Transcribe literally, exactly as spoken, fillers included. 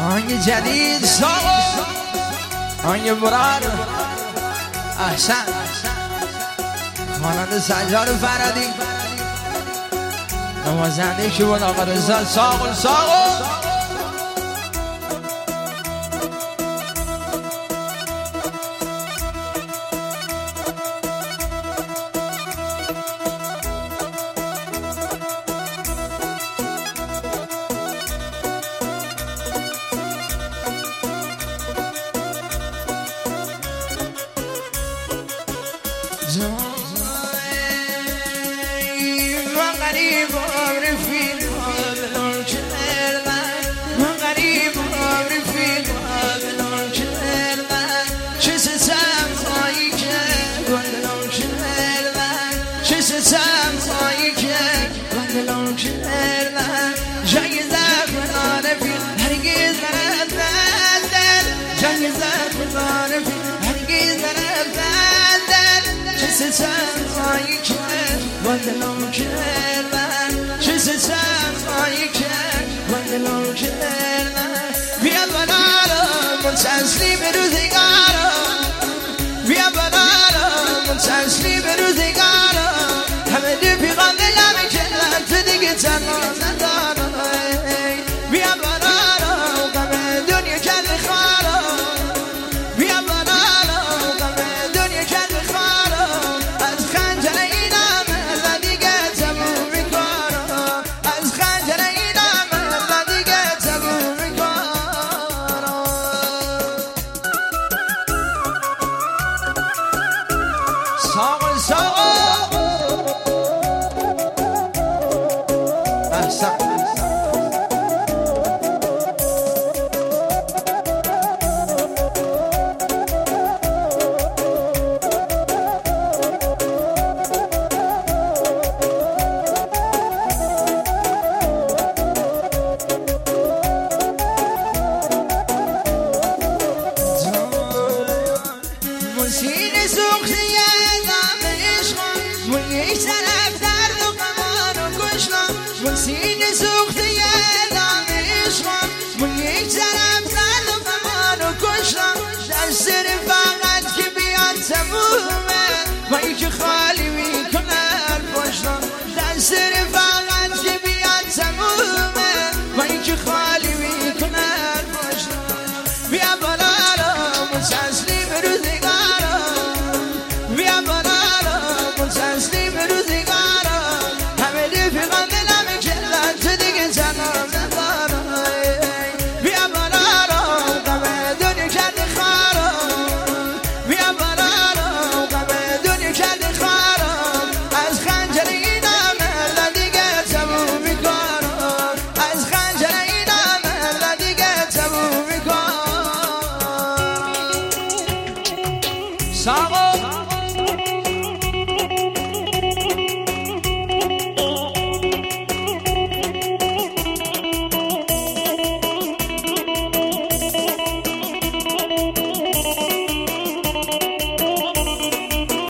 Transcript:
آهنگ جدید ساقو آهنگ برار احسن خواننده سجاد فرادی نوازنده شبان آقا رضا ساقو ساقو من غریب رفیق بلون کردن من غریب رفیق بلون کردن چه ستم خواهی که بلون کردن چه ستم خواهی که بلون کردن جنگ زخم رفیق هرگز نرفتن جنگ زخم رفیق هرگز نرفتن چه ستم خواهی که بلون کردن چه ستم خواهی که بلون کردن بیا بنارم من تسلیم روزگارم بیا بنارم من تسلیم روزگارم همه دی پیغام دلم کردن تو دیگه تنها ندارم بیا بنارم غم دنیا کرد خوارم بیا بنارم غم دنیا کرد خوارم از خنجر اینم و دیگه تموم میکنم از خنجر اینم و دیگه تموم میکنم ساقو ساقو احسن موسیقی سوختی نام عشقم من یک طرف درد و غمان و کشتم موسیقی سوختی نام عشقم من یک طرف درد و غمان و کشتم در سر فقط که بیاد تمومه و ای که